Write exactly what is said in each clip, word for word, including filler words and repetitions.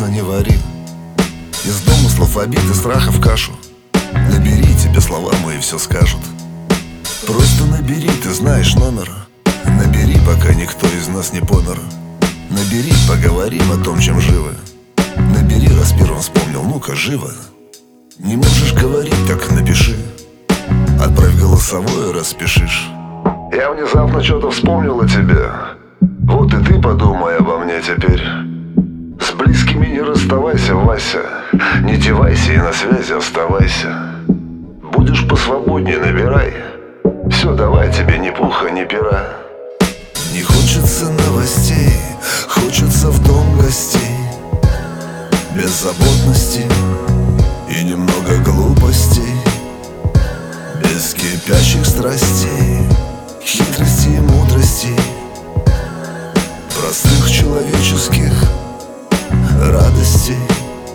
вечно не вари. Из домыслов, обид и страхов кашу. Набери, тебе слова мои все скажут. Просто набери, ты знаешь номер. Набери, пока никто из нас не помер. Набери, поговорим о том, чем живы. Набери, раз первым вспомнил, ну-ка, живо. Не можешь говорить, так напиши. Отправь голосовое, распишишь. Я внезапно что-то вспомнил о тебе. Вот и ты подумай обо мне теперь. С близкими не расставайся, Вася. Не девайся и на связи оставайся. Будешь посвободнее, набирай. Все, давай, тебе ни пуха, ни пера. Не хочется новостей, хочется в дом гостей. Беззаботности и немного глупостей. Без кипящих страстей, хитрости и мудростей. Простых человеческих радостей.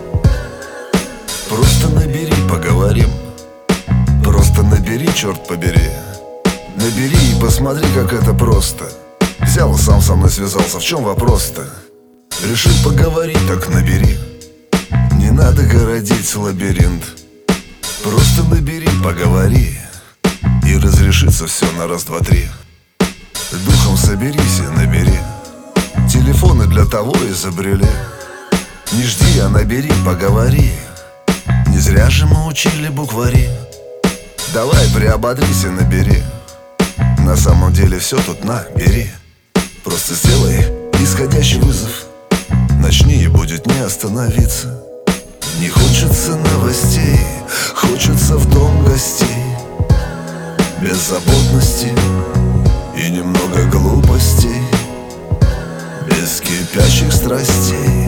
Просто набери, поговорим. Просто набери, черт побери. Набери и посмотри, как это просто. Взял, сам со мной связался, в чем вопрос-то? Решил поговорить, так набери. Не надо городить лабиринт. Просто набери, поговори, и разрешится все на раз, два, три. Духом соберись и набери. Телефоны для того изобрели. Не жди, а набери, поговори. Не зря же мы учили буквари. Давай приободрись и набери. На самом деле все тут на, бери. Просто сделай исходящий вызов. Начни, и будет не остановиться. Не хочется новостей, хочется в дом гостей. Беззаботности и немного глупостей. Без кипящих страстей.